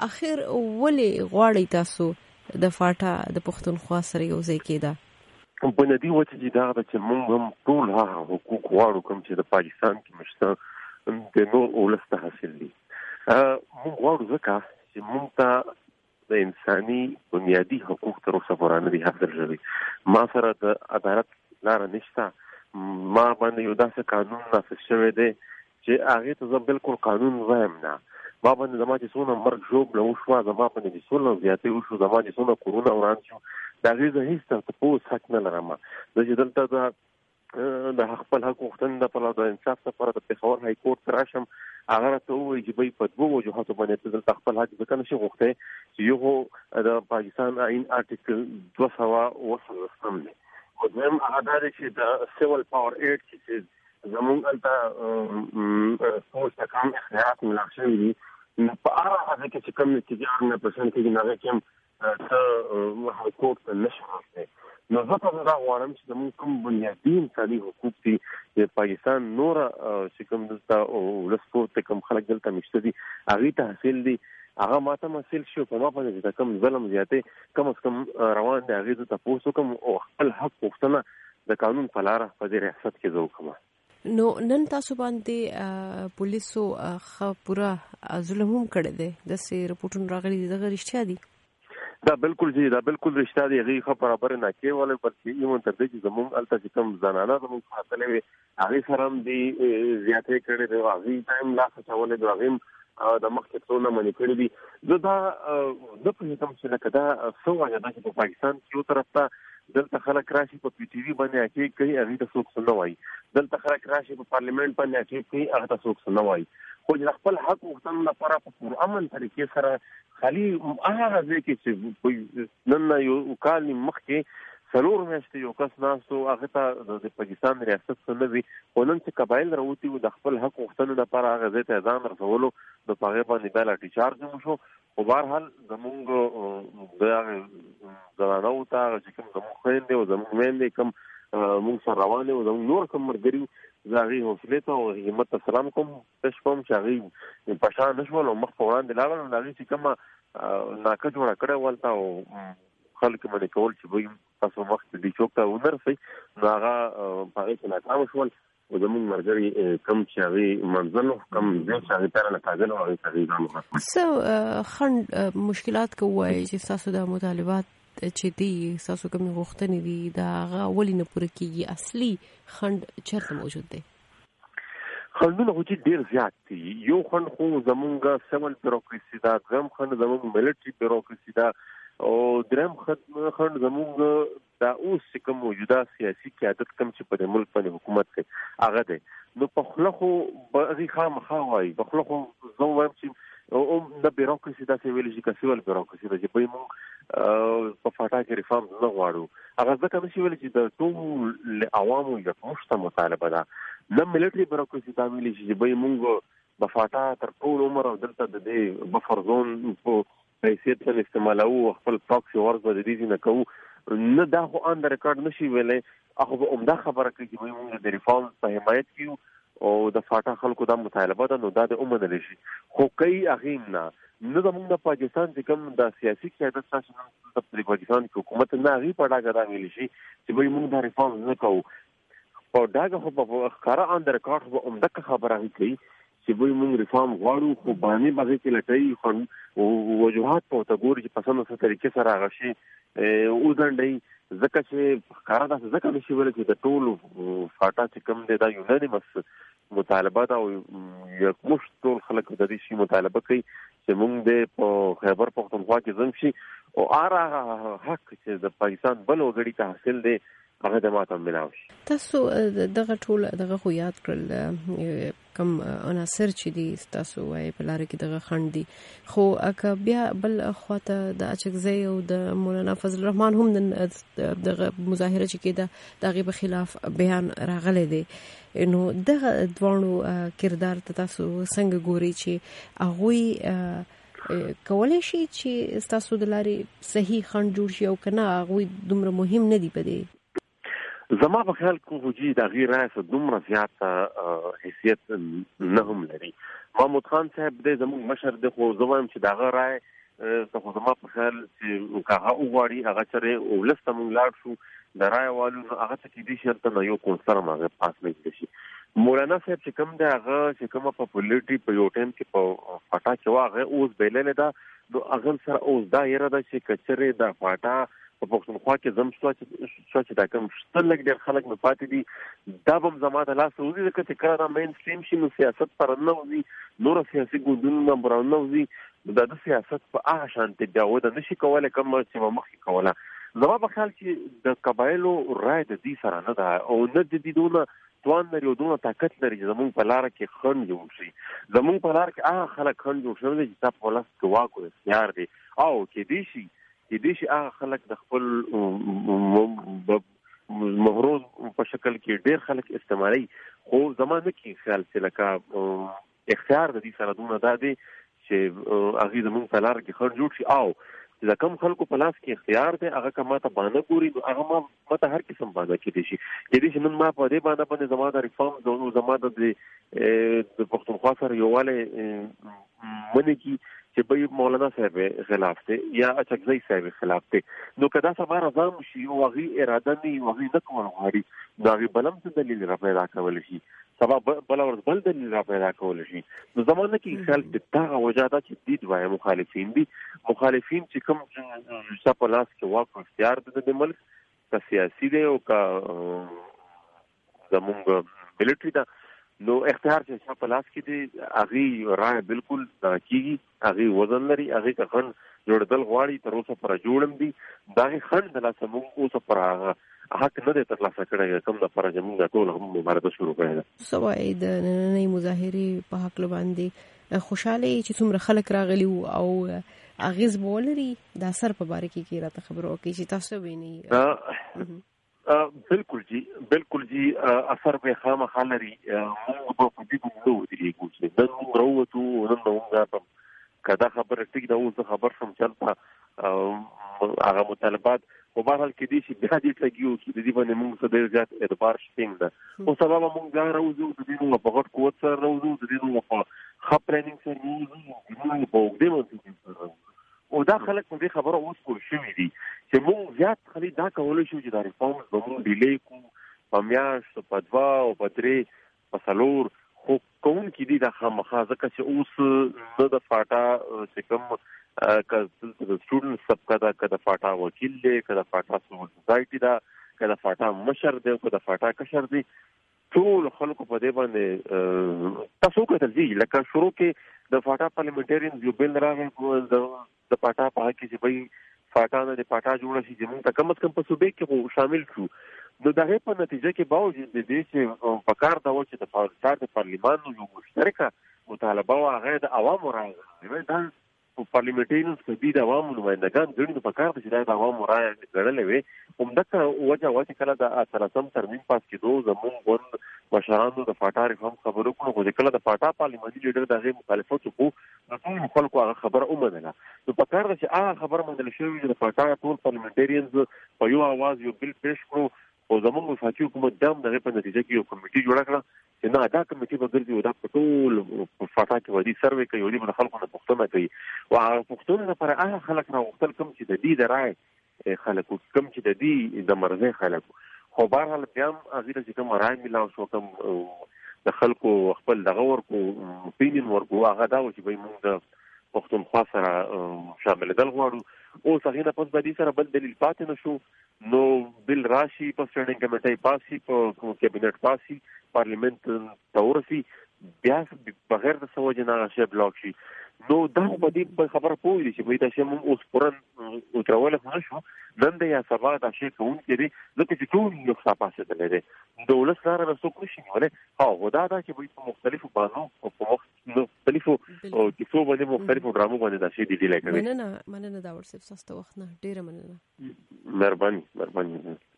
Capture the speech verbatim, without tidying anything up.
اخر ولې غواړئ تاسو د فاټا د پښتونخوا سره یو ځای کېده؟ بنیادي وجه چې دا ده چې موږ هم ټول هغه حقوق غواړو کوم چې د پاکستان کې مشته د نور ولس ته حاصل دي. موږ غواړو ځکه چې موږ ته د انساني بنیادي حقوق تر اوسه پورې نه دي حاصل شوي. ما سره د عدالت لاره نشته. ما باندې یو داسې قانون نافذ شوی دی چې هغې ته زه بالکل قانون وایم نه. ما باندې زما چې څونه مرګ ژوبله وشوه، زما باندې چې څونه زیاتې وشو، زما چې څونه کورونه وران شو، د هغې زه هېڅ ته تپوس حق نه لرم. زه چې دلته د د خپل حق غوښتنې دپاره د انصاف دپاره د پېښور های کورټ ته راشم، هغه راته ووایي چې بی په دوو وجوهاتو باندې ته دلته خپل حق ځکه نشي غوښتی چې یو خو د پاکستان آئین آرټیکل دوه سوه اووه څلوېښتم دی، او دویم هغه دا دی چې د سیول پاور ایډ چې زموږ هلته ټول ته کم اختیارات ملاو شوي دي، نو په هغه هغه کې چې کوم نتیجه هغه پرسنټ کېږي نو هغه کې هم ته های کورټ ته نشي راتلی. نو زه ته دا غواړم چې زموږ کوم بنیادي انساني حقوق دي د پاکستان نوره چې کوم دلته ولس پورته کوم خلک دلته مشته دي هغې ته حاصل دي، هغه ما ته هم حاصل شي. په ما باندې چې کوم ظلم زیاتې کم از کم روان دی هغې زه تپوس وکړم او خپل حق غوښتنه د قانون په لاره په دې ریاست کې زه وکړم. نو نن تاسو باندې پولیسو ښه پوره ظلم هم کړی دی، داسې رپورټونه راغلي دي، دغه رښتیا دي؟ دا بالکل جی دا بالکل رښتیا دی. هغې ښه برابر نه کېولی، بلکې ایون تر دې چې زموږ هلته چې کوم زنانه زموږ ساتلې وې هغې سره هم دي زیاتې کړې دی، هغې ته هم لاس اچولی دی، هغې هم د مخکې څو نه منې کړي دي. زه دا نه پوهېږم چې لکه دا څه وجه ده چې په پاکستان کې یو طرف ته دلته خلک راشي په پی ټي وي باندې حقیق کوي، هغې ته څوک څه نه وایي، دلته خلک راشي په پارلیمنټ باندې حقیق کوي، هغه ته څوک څه نه وایي. خو چې د خپل حق غوښتنې لپاره په پرامن طریقې سره خالي هغه ځای کې چې نن نه یو کال نیم مخکې څلور میاشتې یو کس ناست و، هغه ته د پاکستان ریاست څه نه وي، خو نن چې قبایل راوتي وو د خپل حق غوښتنې لپاره هغه ځای ته ځان رسولو، نو په هغې باندې بیا لاټي چارج هم وشو. خو بهرحال زموږ د هغې زنانو ته هغه چې کوم زموږ خویندې او زموږ میندې کوم موږ سره روان دي او زموږ نور کوم ملګري وو، زه هغې حوصلې ته او همت ته سلام کوم، تش کوم چې هغوی په شا نه شول او مخ په وړاندې لاړل. نو هغې چې کومه ناکه جوړه کړې وه هلته او خلک منې کول چې به تاسو مخکې دې چوک ته ونه رسئ، نو هغه په هغې کې ناکامه شول. او زموږ ملګري کوم چې هغې منزل و کوم ځای چې هغې ته رانه کاږل و هغې ته هغې ځان وغوښت. څه خنډ مشکلات که ووایئ چې ستاسو د مطالبات چې دي ستاسو کومې غوښتنې دي د هغه ولې نه پوره کېږي، اصلي خنډ چېرته موجود دی؟ خنډونه خو چې ډېر زیات دي. یو خنډ خو زموږ سیول بیروکراسي ده، دویم خنډ زموږ ملټري بیروکراسي ده، او دریم خنډ زموږ دا اوس چې کوم موجوده سیاسي قیادت کوم چې په دې ملک باندې حکومت کوي هغه دی. نو په خوله خو هغې خامخا وایي، په خوله خو زه وایم چې د بیروکراسي داسې ویلی شي که سیول بیروکراسي ده چې بی موږ په فاټا کې ریفارم نه غواړو، هغه ځکه نشي ویلی چې د ټول عوامو یکمشته مطالبه ده. نه ملټري بیروکراسي دا ویلی شي چې بی موږ په فاټا تر ټول عمر او دلته د دې بفر زون په پیسې ته استعمالوو، خپل پاکسي ورځ به د دې نه کوو، نه دا خو آن د ریکارډ نشي ویلی. هغه به عمده خبره کوي چې موږ د ریفارم په حمایت کیو او د فاټا خلکو دا مطالبه ده، نو دا د ومنلی شي. خو کوي هغې نه نه زموږ د پاکستان چې کوم د سیاسي قیادت تاسو نن د پاکستان کې حکومت نه هغې په ډاګه دا ویلی شي چې بهی موږ دا ریفارم نه کوو. په ډاګه خو په ښکاره آن د ریکارډ خو به عمده خبره هغې کوي چې بهی موږ ریفارم غواړو، خو بانې به هغې کې لټوي، وجوهات په ورته ګوري چې په سمه څه طریقې سره هغه شي وځنډوي، ځکه چې ښکاره داسې ځکه نشي ویلی چې د ټولو فاټا چې کوم دی دا یونانیمس مطالبه ده او یکمشت ټول خلک د دې شي مطالبه کوي چې موږ د په خیبر پښتونخوا کې ځنګ شي او هر حق چې د پاکستان بل وګړي ته حاصل دی هغه د ماته ملاو شي. تاسو دغه ټول دغه خو یاد کړل کوم عناصر چې دي تاسو وایي په لاره کې دغه خنډ دي، خو که بیا بل خواته د اچکزۍ او د مولانا فضل الرحمن هم دغه مظاهره چې کېده د هغې په خلاف بیان راغلی دی، نو دغه دواړو کردار ته تاسو څنګه ګورئ چې هغوی کولی شي چې ستاسو د لارې صحیح خنډ جوړ شي او که نه هغوی دومره مهم نه دي په دې؟ زما په خیال کې خو چې د هغې رایه څه دومره زیاته حیثیت نه هم لري. محمود خان صاحب دی زموږ مشر دی، خو زه وایم چې د هغه رایه څه خو زما په خیال چې که هغه وغواړي هغه چېرې ولس ته موږ لاړ شو د رایه والو نو هغه څه کېدای شي هلته نه یو کونسلر هم هغه پاس نه کېدای شي. مولانا صاحب چې کوم دی هغه چې کومه پاپولیټي په یو ټایم کې په فاټا کې وه هغه اوس بایللې ده، نو هغه سره اوس دا یره ده چې که چېرې د فاټا په پښتونخوا کې زم شوه چې دا کوم شته لږ ډېر خلک مې پاتې دي دا به هم زما د لاسه وځي، ځکه چې کله دا مین سټریم شي نو سیاست پر نه وځي، نوره سیاسي ګوندونه به را نه وځي، دا د سیاست په هغه شانتې بیا وده نه شي کولی کوم چې به مخکې کوله. زما په خیال چې د قبایلو رایه د دې سره نه ده او نه د دې دونه توان لري او دونه طاقت لري چې زموږ په لاره کې خنډ جوړ شي. زموږ په لاره کې هغه خلک خنډ جوړ شوي دي چې ستا په ولس کې واک او اختیار دی، او کېدای شي کېدای شي هغه خلک د خپل مغروض په شکل کې ډېر خلک استعمالوي، خو زما نه کې خیال چې لکه اختیار د دې سره دونه دا دی چې هغې زموږ په لاره کې خنډ جوړ شي. او چې د کوم خلکو په لاس کې اختیار دی هغه که ما ته بانه ګوري نو هغه ما ما ته هر قسم بانه کېدای شي. کېدای شي نن ما په دې بانه باندې زما د ریفارم او زما د د پښتونخوا سره یووالی منې کي چې به مولانا صاحب خلاف دی یا اچکزی صاحب خلاف دی، نو که دا سبا رضام شي او هغې اراده نه وي او هغې نه کول غواړي نو هغې بل هم څه دلیل را پیدا کولی شي، سبا بله ورځ بل دلیل را پیدا کولی شي. نو زما نه کې خیال چې دغه وجه ده چې دې دوایه مخالفین دي، مخالفین چې کوم چې په لاس کې واک او اختیار دی د ملک، که سیاسي دی او که زموږ ملټري ده، نو اختیار چې شا په لاس کې دی هغې رایه بالکل کېږي، هغې وزن لري، هغې که خنډ جوړېدل غواړي تر اوسه پوره جوړ هم دي، د هغې خنډ د لاسه موږ اوسه پر هغه حق نه دی ترلاسه کړی کوم دپاره چې موږ ټول هم مبارزه شروع کړې ده. څه وایي د نننۍ مظاهرې په هکله باندې خوشحاله یې چې څومره خلک راغلي وو او اغېز به ولري د اثر په باره کې کې راته خبره وکړي چې تاسو وینئ؟ بالکل جی بالکل جی اثر به خامخا لري. موږ به په دې باندې نه ودرېږو چې نن موږ راووتو نن به موږ که دا خبره ټیک ده اوس زه خبر شم چې هلته هغه مطالبات خو بهرحال کېدای شي بیا دې ټګي وکړي، د دې باندې موږ څه ډېر زیات اعتبار شپېنګ ده. خو سبا به موږ بیا راوځو، د دې موږ په غټ قوت سره راوځو، د دې موږ په ښه پلانینګ سره راوځو، موږ په اوږدې منظومې سره راوځو. او دا خلک په دې خبره اوس پوه شوي دي چې موږ زیات خلي دا کولی شو چې دا ریفارمز به موږ ډیلی کړو په میاشت په دوه او په درې په څلور، خو کوونکي دي دا خامخا ځکه چې اوس نه د فاټا چې کوم که د سټوډنټ سبقه ده، که د فاټا وکیل دی، که د فاټا سیول سوسایټي ده، که د فاټا مشر دی، که د فاټا کشر دی، ټول خلکو په دې باندې تاسو وکتل دي لکه شروع کې د فاټا پارلیمنټریانز یو بل راغی د فاټا په حق کې چې بهی فاټا نه د فاټا جوړه شي چې موږ ته کم از کم په صوبې کې خو شامل شو. نو د هغې په نتیجه کې باوجود د دې چې په کار دا و چې د فاټا د پارلیمان یو مشترکه مطالبه وه هغه د عوامو رایه دا په پارلیمنټریانز په دې د عوامو نمایندګان ګڼي، نو په کار ده چې دا د عوامو رایه ګڼلې وې. همدغه وجه وه چې کله د اتلسم ترمیم پاس کېدو زموږ ګوند مشرانو د فاټا ریفارم خبرې وکړو، خو چې کله د فاټا پارلیماني لیډر د هغې مخالفت وکړو نو ټولو خلکو هغه خبره ومنله. نو په کار ده چې هغه خبره منل شوې چې د فاټا ټول پارلیمنټریانز په یو اواز یو بل پیش کړو، او زموږ وفاقي حکومت دا هم د هغې په نتیجه کې یو کمیټي جوړه کړه چې نه دا کمیټي به ګرځي او دا په ټول په فاټا کې ودي سروې کوي او دې به د خلکو نه پوښتنه کوي، او هغه پوښتنو لپاره هغه خلک راغوښتل کوم چې د دې د رایې خلکو، کوم چې د دې د مرضۍ خلکو. خو بهرحال بیا هم هغې ته چې کوم رایه میلاو شو، کوم د خلکو خپل دغه ورکو اپینین ورکو، هغه دا و چې بهی موږ د پښتونخوا سره شاملېدل غواړو. اوس هغې نه پس به دې سره بل دلیل پاتې نه شو، نو بل راشي په سټینډینګ کمیټۍ پاس شي، په کابینټ پاس شي، پارلیمنت ته ورسي، بیا بغیر د څه وجې نه هغه شی بلاک شي. نو دا په دې خبره پوه دي چې دا شی موږ اوس پوره اترولی خو نه شو، نن دی یا سبا دا شی کوونکی دی ځکه چې ټول یو څه پاسېدلی دی، د ولس لاره به څوک نشي نیولی. ها خو دا ده چې په مختلفو بانو او په مختلفو کیسو باندې مختلفو ډرامو باندې دا شی ډیډیلی کوي. مننه مننه داور صاحب، ستاسو د وخت نه ډېره مننه. مهرباني مهرباني.